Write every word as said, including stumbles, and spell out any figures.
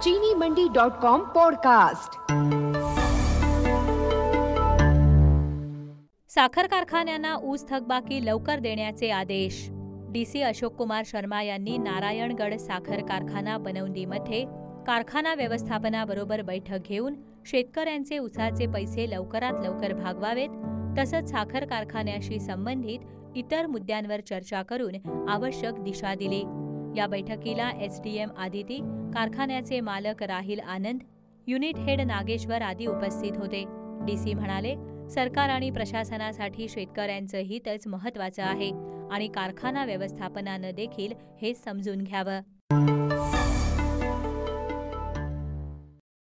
चीनी मंडी dot com podcast. साखर कारखान्यांना ऊस थकबाकी लवकर देण्याचे आदेश। डीसी अशोक कुमार शर्मा यांनी नारायणगड साखर कारखाना बनवलीमध्ये कारखाना व्यवस्थापनाबरोबर बैठक घेऊन शेतकऱ्यांचे ऊसाचे पैसे लवकरात लवकर भागवावेत, तसंच साखर कारखान्याशी संबंधित इतर मुद्द्यांवर चर्चा करून आवश्यक दिशा दिली। या बैठकीला एसडीएम आदिती, कारखान्याचे मालक राहिल आनंद, युनिट हेड नागेश्वर आदी उपस्थित होते। डीसी म्हणाले, सरकार आणि प्रशासनासाठी शेतकऱ्यांचं हितच महत्त्वाचं आहे आणि कारखाना व्यवस्थापनानं देखील हे समजून घ्यावं।